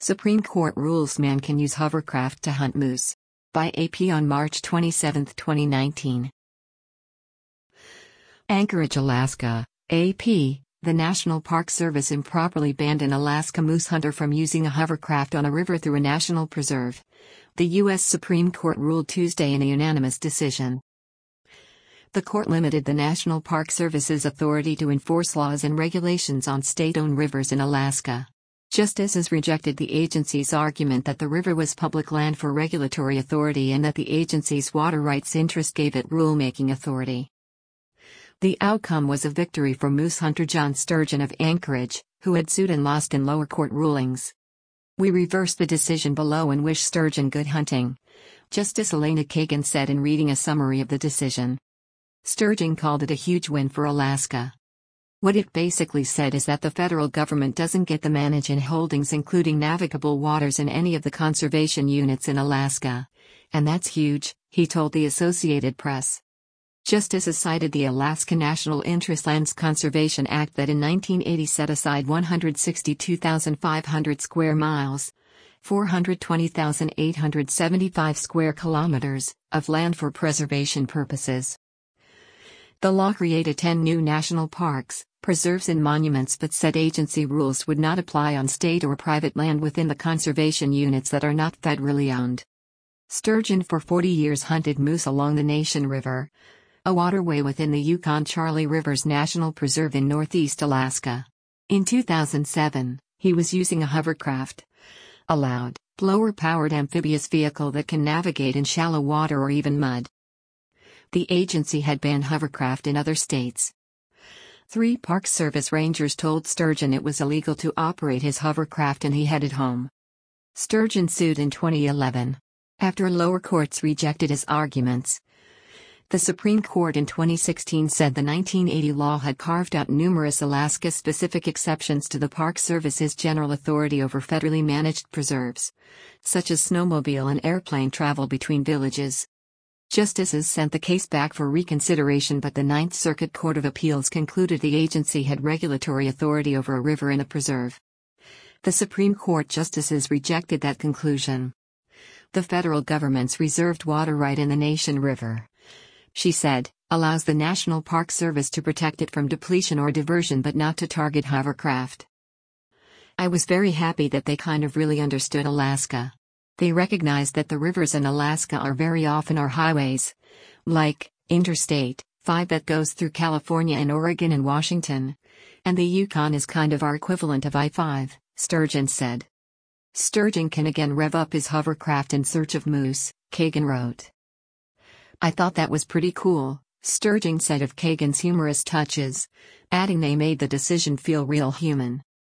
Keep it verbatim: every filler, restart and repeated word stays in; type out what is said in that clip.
Supreme Court rules man can use hovercraft to hunt moose. By A P on March twenty-seventh, twenty nineteen. Anchorage, Alaska. A P, the National Park Service improperly banned an Alaska moose hunter from using a hovercraft on a river through a national preserve. The U S Supreme Court ruled Tuesday in a unanimous decision. The court limited the National Park Service's authority to enforce laws and regulations on state-owned rivers in Alaska. Justices rejected the agency's argument that the river was public land for regulatory authority and that the agency's water rights interest gave it rulemaking authority. The outcome was a victory for moose hunter John Sturgeon of Anchorage, who had sued and lost in lower court rulings. "We reverse the decision below and wish Sturgeon good hunting," Justice Elena Kagan said in reading a summary of the decision. Sturgeon called it a huge win for Alaska. What it basically said is that the federal government doesn't get to manage in holdings including navigable waters in any of the conservation units in Alaska. And that's huge, he told the Associated Press. Justices cited the Alaska National Interest Lands Conservation Act that in nineteen eighty set aside one hundred sixty-two thousand five hundred square miles, four hundred twenty thousand eight hundred seventy-five square kilometers, of land for preservation purposes. The law created ten new national parks, preserves and monuments but said agency rules would not apply on state or private land within the conservation units that are not federally owned. Sturgeon for forty years hunted moose along the Nation River, a waterway within the Yukon-Charlie Rivers National Preserve in northeast Alaska. In two thousand seven, he was using a hovercraft, a loud, blower-powered amphibious vehicle that can navigate in shallow water or even mud. The agency had banned hovercraft in other states. Three Park Service rangers told Sturgeon it was illegal to operate his hovercraft and he headed home. Sturgeon sued in twenty eleven. After lower courts rejected his arguments, the Supreme Court in twenty sixteen said the nineteen eighty law had carved out numerous Alaska-specific exceptions to the Park Service's general authority over federally managed preserves, such as snowmobile and airplane travel between villages. Justices sent the case back for reconsideration, but the Ninth Circuit Court of Appeals concluded the agency had regulatory authority over a river in a preserve. The Supreme Court justices rejected that conclusion. The federal government's reserved water right in the Nation River, she said, allows the National Park Service to protect it from depletion or diversion but not to target hovercraft. "I was very happy that they kind of really understood Alaska. They recognized that the rivers in Alaska are very often our highways, like Interstate five that goes through California and Oregon and Washington, and the Yukon is kind of our equivalent of I five, Sturgeon said. Sturgeon can again rev up his hovercraft in search of moose, Kagan wrote. "I thought that was pretty cool," Sturgeon said of Kagan's humorous touches, adding they made the decision feel real human.